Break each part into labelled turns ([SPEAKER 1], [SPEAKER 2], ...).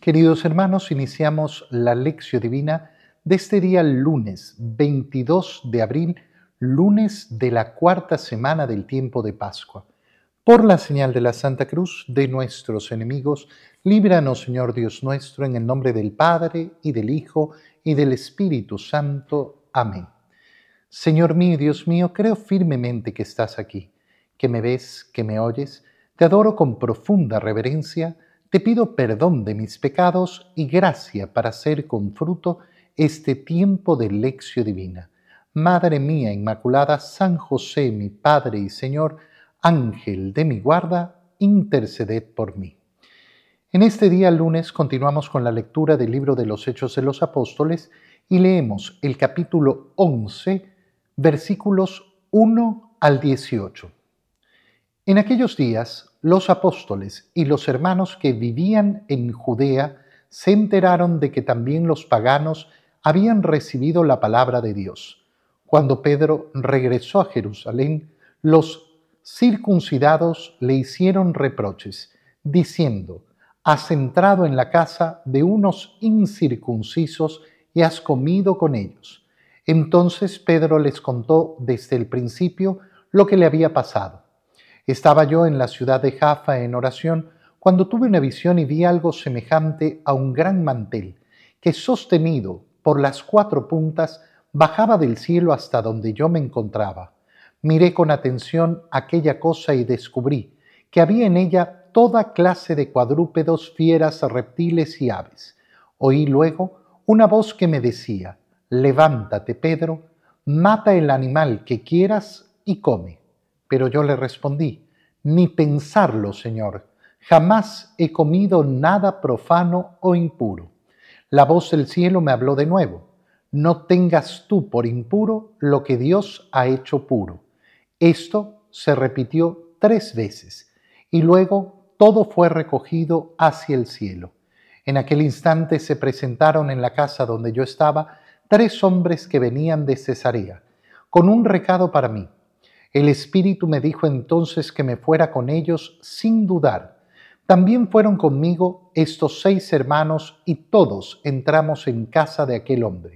[SPEAKER 1] Queridos hermanos, iniciamos la lección divina de este día lunes 22 de abril, lunes de la cuarta semana del tiempo de Pascua. Por la señal de la Santa Cruz de nuestros enemigos, líbranos, Señor Dios nuestro, en el nombre del Padre, y del Hijo, y del Espíritu Santo. Amén. Señor mío y Dios mío, creo firmemente que estás aquí, que me ves, que me oyes. Te adoro con profunda reverencia. Te pido perdón de mis pecados y gracia para hacer con fruto este tiempo de lección divina. Madre mía Inmaculada, San José, mi Padre y Señor, Ángel de mi guarda, interceded por mí. En este día lunes continuamos con la lectura del libro de los Hechos de los Apóstoles y leemos el capítulo 11, versículos 1 al 18. En aquellos días, los apóstoles y los hermanos que vivían en Judea se enteraron de que también los paganos habían recibido la palabra de Dios. Cuando Pedro regresó a Jerusalén, los circuncidados le hicieron reproches, diciendo: has entrado en la casa de unos incircuncisos y has comido con ellos. Entonces Pedro les contó desde el principio lo que le había pasado. Estaba yo en la ciudad de Jaffa en oración cuando tuve una visión y vi algo semejante a un gran mantel que, sostenido por las cuatro puntas, bajaba del cielo hasta donde yo me encontraba. Miré con atención aquella cosa y descubrí que había en ella toda clase de cuadrúpedos, fieras, reptiles y aves. Oí luego una voz que me decía: levántate, Pedro, mata el animal que quieras y come. Pero yo le respondí: ni pensarlo, Señor, jamás he comido nada profano o impuro. La voz del cielo me habló de nuevo: no tengas tú por impuro lo que Dios ha hecho puro. Esto se repitió 3 veces y luego todo fue recogido hacia el cielo. En aquel instante se presentaron en la casa donde yo estaba 3 hombres que venían de Cesarea, con un recado para mí. El Espíritu me dijo entonces que me fuera con ellos sin dudar. También fueron conmigo estos 6 hermanos y todos entramos en casa de aquel hombre.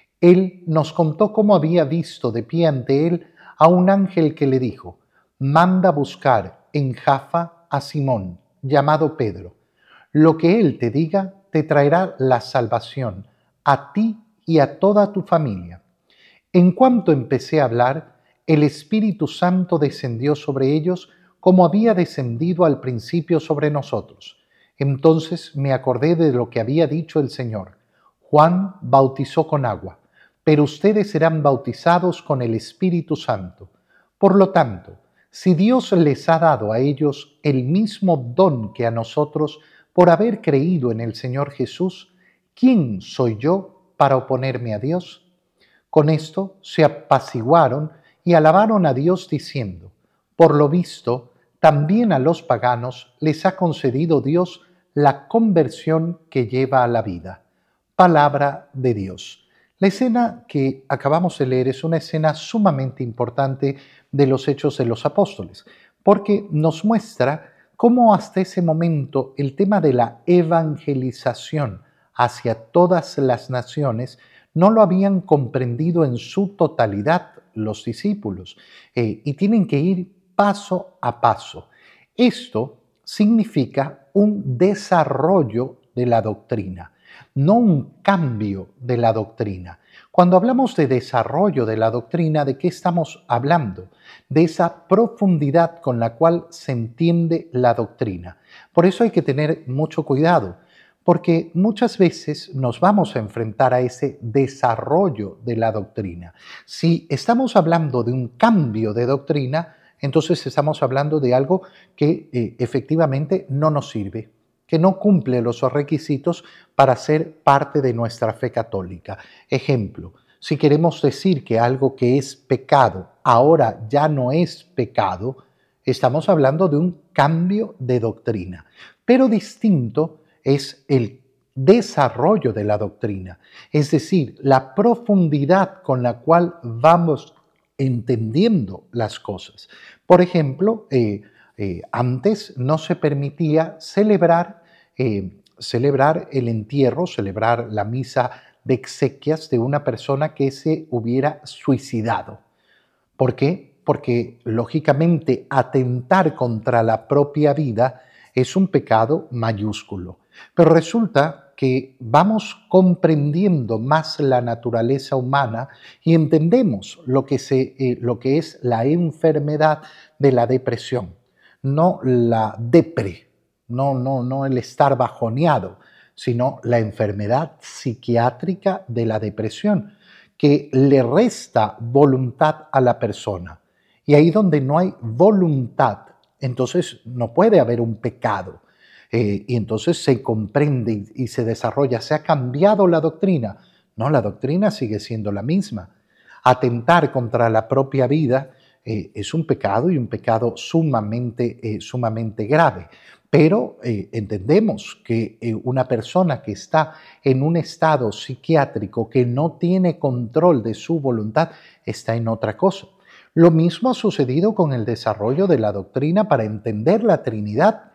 [SPEAKER 1] Él nos contó cómo había visto de pie ante él a un ángel que le dijo: manda buscar en Jaffa a Simón, llamado Pedro. Lo que él te diga te traerá la salvación a ti y a toda tu familia. En cuanto empecé a hablar, el Espíritu Santo descendió sobre ellos como había descendido al principio sobre nosotros. Entonces me acordé de lo que había dicho el Señor: Juan bautizó con agua, pero ustedes serán bautizados con el Espíritu Santo. Por lo tanto, si Dios les ha dado a ellos el mismo don que a nosotros por haber creído en el Señor Jesús, ¿quién soy yo para oponerme a Dios? Con esto se apaciguaron y alabaron a Dios diciendo: por lo visto, también a los paganos les ha concedido Dios la conversión que lleva a la vida. Palabra de Dios. La escena que acabamos de leer es una escena sumamente importante de los Hechos de los Apóstoles, porque nos muestra cómo hasta ese momento el tema de la evangelización hacia todas las naciones no lo habían comprendido en su totalidad los discípulos, y tienen que ir paso a paso. Esto significa un desarrollo de la doctrina, no un cambio de la doctrina. Cuando hablamos de desarrollo de la doctrina, ¿de qué estamos hablando? De esa profundidad con la cual se entiende la doctrina. Por eso hay que tener mucho cuidado, porque muchas veces nos vamos a enfrentar a ese desarrollo de la doctrina. Si estamos hablando de un cambio de doctrina, entonces estamos hablando de algo que efectivamente no nos sirve, que no cumple los requisitos para ser parte de nuestra fe católica. Ejemplo, si queremos decir que algo que es pecado ahora ya no es pecado, estamos hablando de un cambio de doctrina. Pero distinto es el desarrollo de la doctrina, es decir, la profundidad con la cual vamos entendiendo las cosas. Por ejemplo, antes no se permitía celebrar celebrar el entierro, celebrar la misa de exequias de una persona que se hubiera suicidado. ¿Por qué? Porque lógicamente atentar contra la propia vida es un pecado mayúsculo. Pero resulta que vamos comprendiendo más la naturaleza humana y entendemos lo que es la enfermedad de la depresión, no la depre, no el estar bajoneado, sino la enfermedad psiquiátrica de la depresión que le resta voluntad a la persona. Y ahí donde no hay voluntad, entonces no puede haber un pecado. Y entonces se comprende y se desarrolla. ¿Se ha cambiado la doctrina? No, la doctrina sigue siendo la misma. Atentar contra la propia vida es un pecado y un pecado sumamente grave. Pero entendemos que una persona que está en un estado psiquiátrico que no tiene control de su voluntad está en otra cosa. Lo mismo ha sucedido con el desarrollo de la doctrina para entender la Trinidad.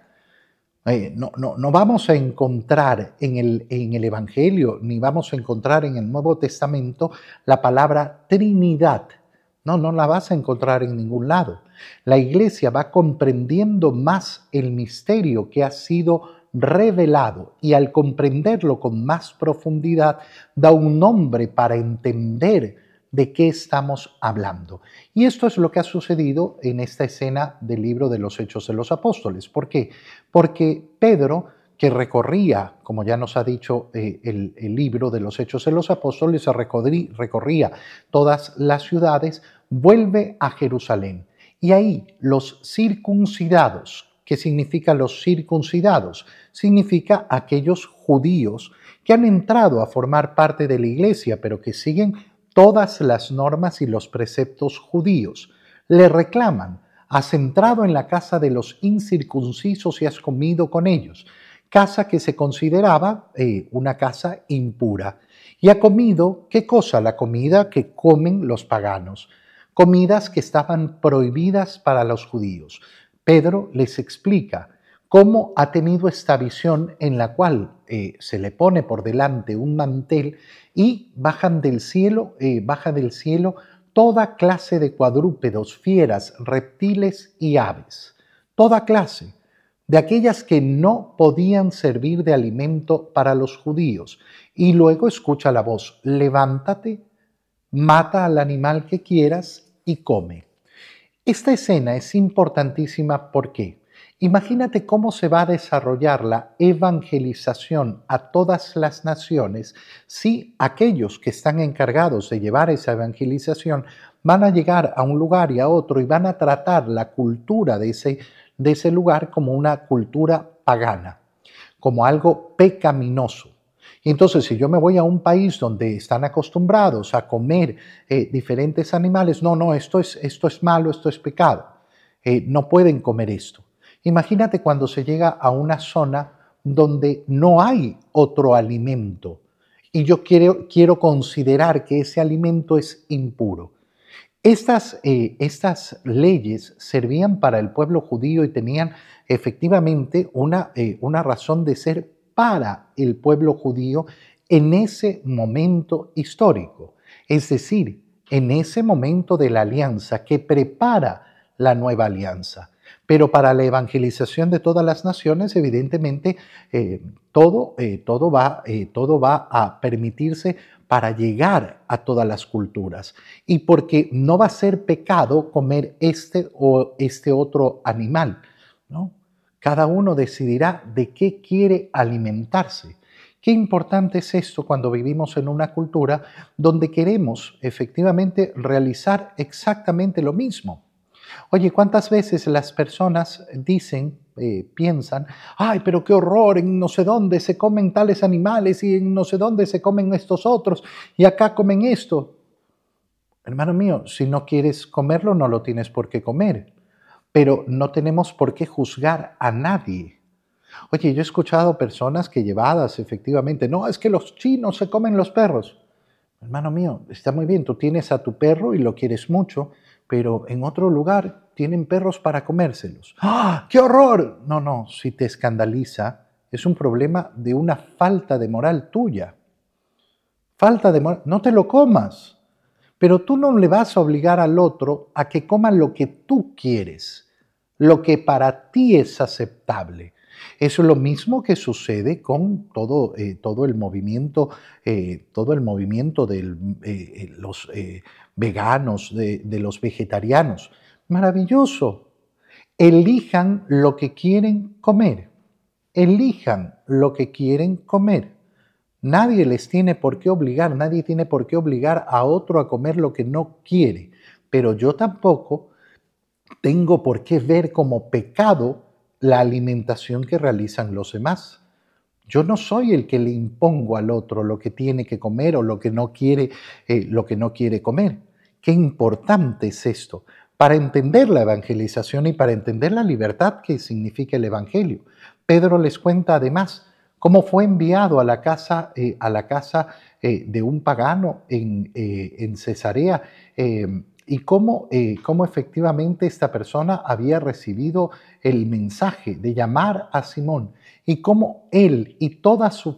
[SPEAKER 1] No vamos a encontrar en el Evangelio, ni vamos a encontrar en el Nuevo Testamento la palabra Trinidad. No la vas a encontrar en ningún lado. La Iglesia va comprendiendo más el misterio que ha sido revelado y al comprenderlo con más profundidad da un nombre para entender de qué estamos hablando. Y esto es lo que ha sucedido en esta escena del libro de los Hechos de los Apóstoles. ¿Por qué? Porque Pedro, que recorría, como ya nos ha dicho el libro de los Hechos de los Apóstoles, recorría todas las ciudades, vuelve a Jerusalén. Y ahí los circuncidados, ¿qué significa los circuncidados? Significa aquellos judíos que han entrado a formar parte de la iglesia, pero que siguen todas las normas y los preceptos judíos. Le reclaman: has entrado en la casa de los incircuncisos y has comido con ellos, casa que se consideraba una casa impura. Y ha comido, ¿qué cosa? La comida que comen los paganos, comidas que estaban prohibidas para los judíos. Pedro les explica cómo ha tenido esta visión en la cual se le pone por delante un mantel y baja del cielo toda clase de cuadrúpedos, fieras, reptiles y aves. Toda clase, de aquellas que no podían servir de alimento para los judíos. Y luego escucha la voz: levántate, mata al animal que quieras y come. Esta escena es importantísima porque imagínate cómo se va a desarrollar la evangelización a todas las naciones si aquellos que están encargados de llevar esa evangelización van a llegar a un lugar y a otro y van a tratar la cultura de ese lugar como una cultura pagana, como algo pecaminoso. Y entonces, si yo me voy a un país donde están acostumbrados a comer diferentes animales, esto es malo, esto es pecado, no pueden comer esto. Imagínate cuando se llega a una zona donde no hay otro alimento y yo quiero considerar que ese alimento es impuro. Estas leyes servían para el pueblo judío y tenían efectivamente una razón de ser para el pueblo judío en ese momento histórico, es decir, en ese momento de la alianza que prepara la nueva alianza. Pero para la evangelización de todas las naciones, evidentemente, todo va a permitirse para llegar a todas las culturas. Y porque no va a ser pecado comer este o este otro animal, ¿no? Cada uno decidirá de qué quiere alimentarse. Qué importante es esto cuando vivimos en una cultura donde queremos efectivamente realizar exactamente lo mismo. Oye, ¿cuántas veces las personas dicen, piensan: ay, pero qué horror, en no sé dónde se comen tales animales y en no sé dónde se comen estos otros y acá comen esto? Hermano mío, si no quieres comerlo, no lo tienes por qué comer, pero no tenemos por qué juzgar a nadie. Oye, yo he escuchado personas que llevadas efectivamente: no, es que los chinos se comen los perros. Hermano mío, está muy bien, tú tienes a tu perro y lo quieres mucho, pero en otro lugar tienen perros para comérselos. ¡Ah, qué horror! No, si te escandaliza, es un problema de una falta de moral tuya. Falta de moral, no te lo comas, pero tú no le vas a obligar al otro a que coma lo que tú quieres, lo que para ti es aceptable. Eso es lo mismo que sucede con todo el movimiento de los veganos, de los vegetarianos. Maravilloso. Elijan lo que quieren comer. Elijan lo que quieren comer. Nadie les tiene por qué obligar, nadie tiene por qué obligar a otro a comer lo que no quiere. Pero yo tampoco tengo por qué ver como pecado la alimentación que realizan los demás. Yo no soy el que le impongo al otro lo que tiene que comer o lo que no quiere comer. Qué importante es esto para entender la evangelización y para entender la libertad que significa el evangelio. Pedro les cuenta además cómo fue enviado a la casa de un pagano en Cesarea, y cómo efectivamente esta persona había recibido el mensaje de llamar a Simón, y cómo él y toda su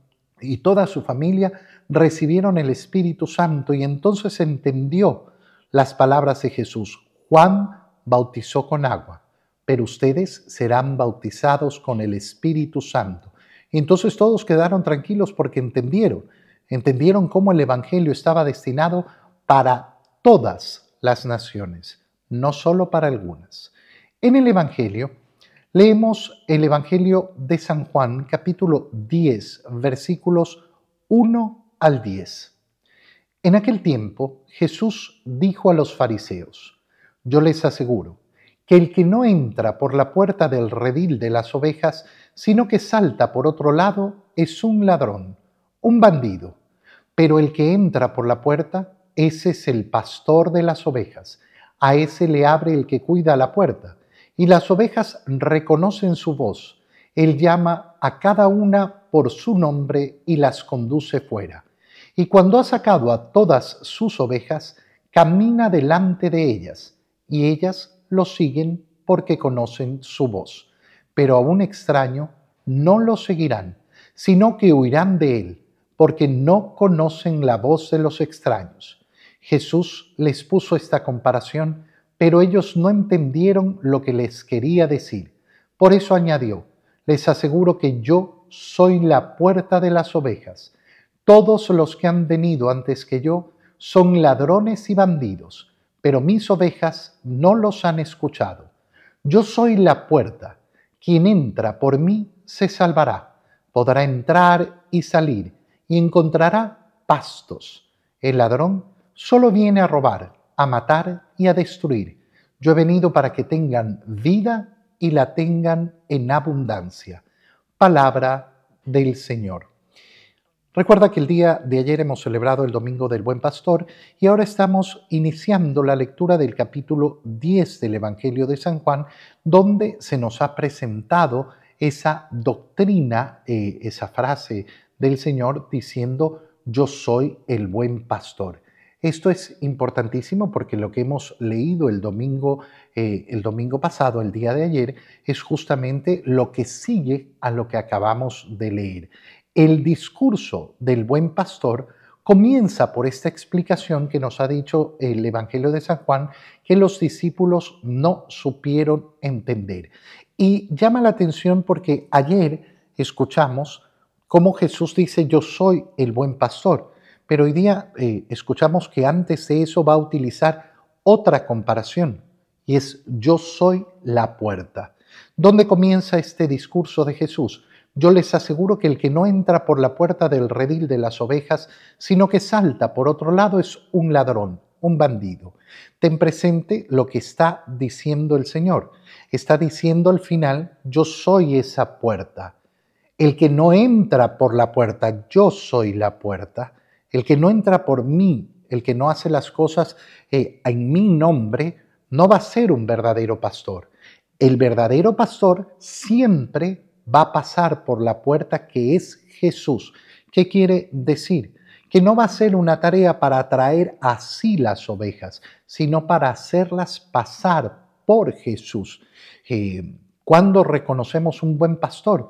[SPEAKER 1] familia recibieron el Espíritu Santo, y entonces entendió las palabras de Jesús. Juan bautizó con agua, pero ustedes serán bautizados con el Espíritu Santo. Y entonces todos quedaron tranquilos porque entendieron cómo el Evangelio estaba destinado para todas las naciones, no solo para algunas. En el Evangelio, leemos el Evangelio de San Juan, capítulo 10, versículos 1 al 10. En aquel tiempo, Jesús dijo a los fariseos: yo les aseguro que el que no entra por la puerta del redil de las ovejas, sino que salta por otro lado, es un ladrón, un bandido. Pero el que entra por la puerta, ese es el pastor de las ovejas. A ese le abre el que cuida la puerta, y las ovejas reconocen su voz. Él llama a cada una por su nombre y las conduce fuera. Y cuando ha sacado a todas sus ovejas, camina delante de ellas, y ellas lo siguen porque conocen su voz. Pero a un extraño no lo seguirán, sino que huirán de él, porque no conocen la voz de los extraños. Jesús les puso esta comparación, pero ellos no entendieron lo que les quería decir. Por eso añadió: les aseguro que yo soy la puerta de las ovejas. Todos los que han venido antes que yo son ladrones y bandidos, pero mis ovejas no los han escuchado. Yo soy la puerta. Quien entra por mí se salvará. Podrá entrar y salir y encontrará pastos. El ladrón solo viene a robar, a matar y a destruir. Yo he venido para que tengan vida y la tengan en abundancia. Palabra del Señor. Recuerda que el día de ayer hemos celebrado el Domingo del Buen Pastor y ahora estamos iniciando la lectura del capítulo 10 del Evangelio de San Juan, donde se nos ha presentado esa doctrina, esa frase del Señor diciendo: yo soy el buen pastor. Esto es importantísimo porque lo que hemos leído el domingo pasado, el día de ayer, es justamente lo que sigue a lo que acabamos de leer. El discurso del buen pastor comienza por esta explicación que nos ha dicho el Evangelio de San Juan, que los discípulos no supieron entender. Y llama la atención porque ayer escuchamos cómo Jesús dice: yo soy el buen pastor, pero hoy día escuchamos que antes de eso va a utilizar otra comparación, y es: yo soy la puerta. ¿Dónde comienza este discurso de Jesús? Yo les aseguro que el que no entra por la puerta del redil de las ovejas, sino que salta por otro lado, es un ladrón, un bandido. Ten presente lo que está diciendo el Señor. Está diciendo al final: yo soy esa puerta. El que no entra por la puerta, yo soy la puerta. El que no entra por mí, el que no hace las cosas en mi nombre, no va a ser un verdadero pastor. El verdadero pastor siempre va a pasar por la puerta que es Jesús. ¿Qué quiere decir? Que no va a ser una tarea para atraer así las ovejas, sino para hacerlas pasar por Jesús. ¿Cuándo reconocemos un buen pastor?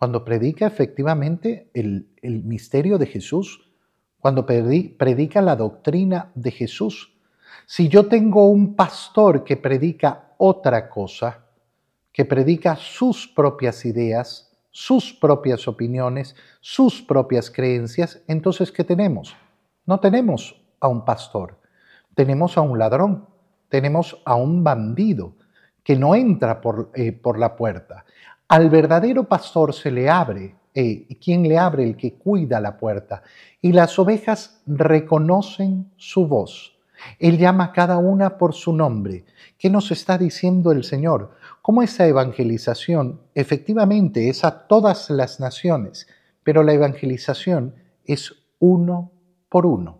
[SPEAKER 1] cuando predica efectivamente el misterio de Jesús, cuando predica la doctrina de Jesús. Si yo tengo un pastor que predica otra cosa, que predica sus propias ideas, sus propias opiniones, sus propias creencias, entonces ¿qué tenemos? No tenemos a un pastor, tenemos a un ladrón, tenemos a un bandido que no entra por la puerta. Al verdadero pastor se le abre. ¿Quién le abre? El que cuida la puerta. Y las ovejas reconocen su voz. Él llama a cada una por su nombre. ¿Qué nos está diciendo el Señor? ¿Cómo esa evangelización efectivamente es a todas las naciones, pero la evangelización es uno por uno?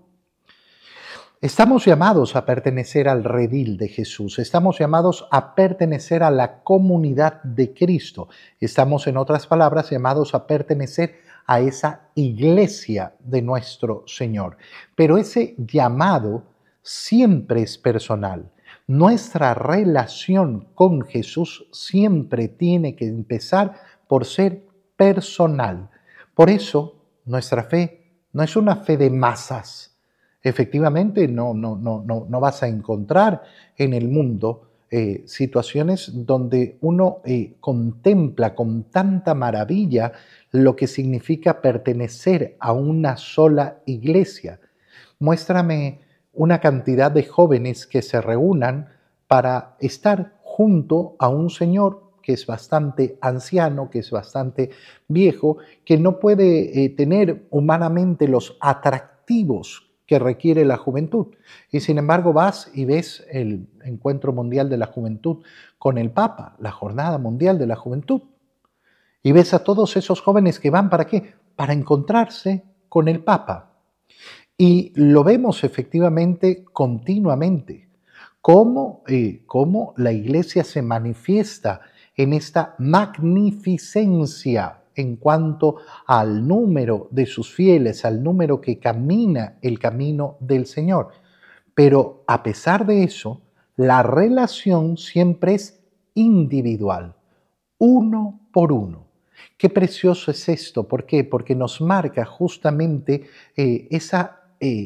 [SPEAKER 1] Estamos llamados a pertenecer al redil de Jesús, estamos llamados a pertenecer a la comunidad de Cristo, estamos, en otras palabras, llamados a pertenecer a esa iglesia de nuestro Señor. Pero ese llamado siempre es personal. Nuestra relación con Jesús siempre tiene que empezar por ser personal. Por eso, nuestra fe no es una fe de masas. Efectivamente, no vas a encontrar en el mundo situaciones donde uno contempla con tanta maravilla lo que significa pertenecer a una sola iglesia. Muéstrame una cantidad de jóvenes que se reúnan para estar junto a un señor que es bastante anciano, que es bastante viejo, que no puede tener humanamente los atractivos que requiere la juventud. Y sin embargo vas y ves el Encuentro Mundial de la Juventud con el Papa, la Jornada Mundial de la Juventud. Y ves a todos esos jóvenes que van, ¿para qué? Para encontrarse con el Papa. Y lo vemos efectivamente continuamente, cómo la Iglesia se manifiesta en esta magnificencia en cuanto al número de sus fieles, al número que camina el camino del Señor. Pero a pesar de eso, la relación siempre es individual, uno por uno. Qué precioso es esto. ¿Por qué? Porque nos marca justamente esa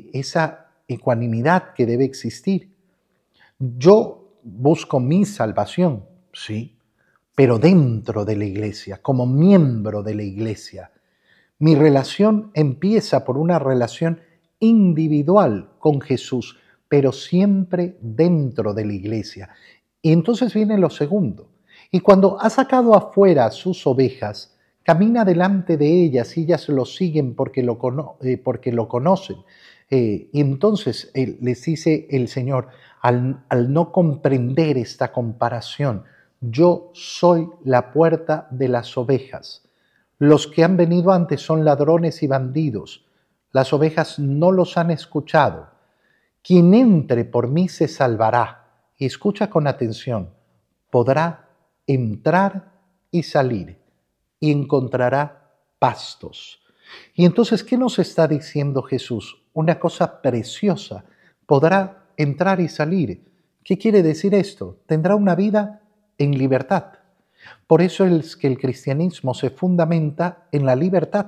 [SPEAKER 1] ecuanimidad que debe existir. Yo busco mi salvación, sí, pero dentro de la iglesia, como miembro de la iglesia. Mi relación empieza por una relación individual con Jesús, pero siempre dentro de la iglesia. Y entonces viene lo segundo. Y cuando ha sacado afuera a sus ovejas, camina delante de ellas y ellas lo siguen porque lo conocen. Y entonces les dice el Señor, al no comprender esta comparación, yo soy la puerta de las ovejas. Los que han venido antes son ladrones y bandidos. Las ovejas no los han escuchado. Quien entre por mí se salvará. Y escucha con atención. Podrá entrar y salir y encontrará pastos. Y entonces, ¿qué nos está diciendo Jesús? Una cosa preciosa. Podrá entrar y salir. ¿Qué quiere decir esto? Tendrá una vida en libertad. Por eso es que el cristianismo se fundamenta en la libertad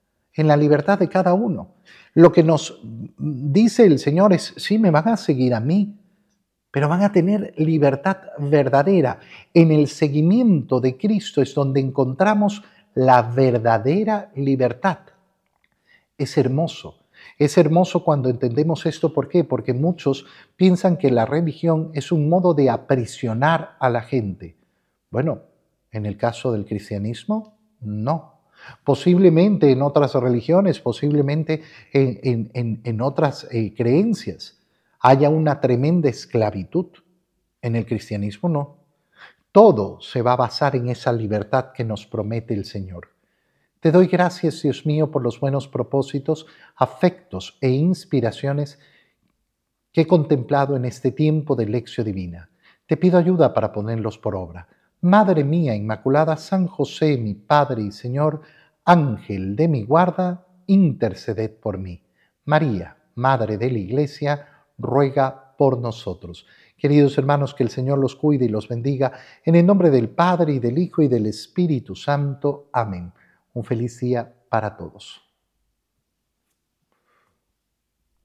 [SPEAKER 1] de cada uno. Lo que nos dice el Señor es, sí, me van a seguir a mí, pero van a tener libertad verdadera. En el seguimiento de Cristo es donde encontramos la verdadera libertad. Es hermoso. Es hermoso cuando entendemos esto. ¿Por qué? Porque muchos piensan que la religión es un modo de aprisionar a la gente. Bueno, en el caso del cristianismo, no. Posiblemente en otras religiones, posiblemente en otras creencias, haya una tremenda esclavitud. En el cristianismo no. Todo se va a basar en esa libertad que nos promete el Señor. Te doy gracias, Dios mío, por los buenos propósitos, afectos e inspiraciones que he contemplado en este tiempo de lección divina. Te pido ayuda para ponerlos por obra. Madre mía Inmaculada, San José, mi Padre y Señor, Ángel de mi guarda, interceded por mí. María, Madre de la Iglesia, ruega por nosotros. Queridos hermanos, que el Señor los cuide y los bendiga, en el nombre del Padre, y del Hijo, y del Espíritu Santo. Amén. Un feliz día para todos.